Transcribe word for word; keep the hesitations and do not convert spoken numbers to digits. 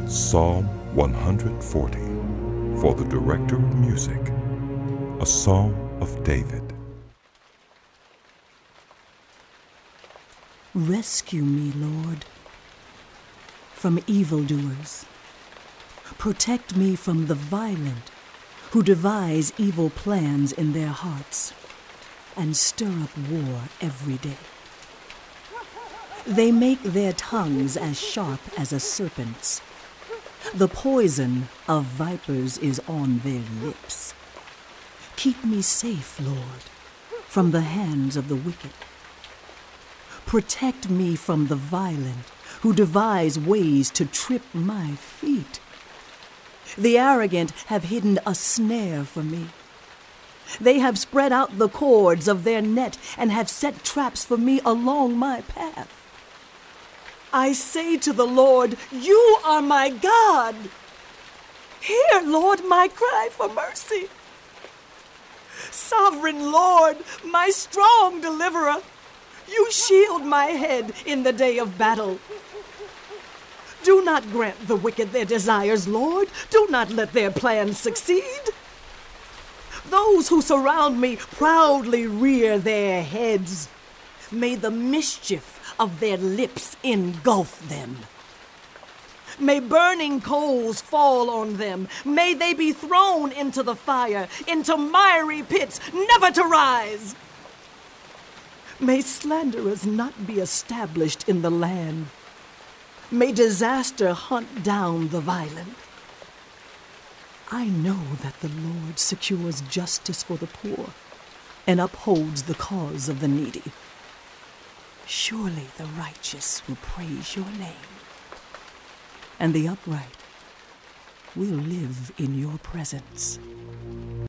Psalm one hundred forty, for the director of music, a psalm of David. Rescue me, Lord, from evildoers. Protect me from the violent, who devise evil plans in their hearts and stir up war every day. They make their tongues as sharp as a serpent's. The poison of vipers is on their lips. Keep me safe, Lord, from the hands of the wicked. Protect me from the violent, who devise ways to trip my feet. The arrogant have hidden a snare for me. They have spread out the cords of their net and have set traps for me along my path. I say to the Lord, you are my God. Hear, Lord, my cry for mercy. Sovereign Lord, my strong deliverer, you shield my head in the day of battle. Do not grant the wicked their desires, Lord. Do not let their plans succeed. Those who surround me proudly rear their heads. May the mischief of their lips engulf them. May burning coals fall on them. May they be thrown into the fire, into miry pits, never to rise. May slanderers not be established in the land. May disaster hunt down the violent. I know that the Lord secures justice for the poor and upholds the cause of the needy. Surely the righteous will praise your name, and the upright will live in your presence.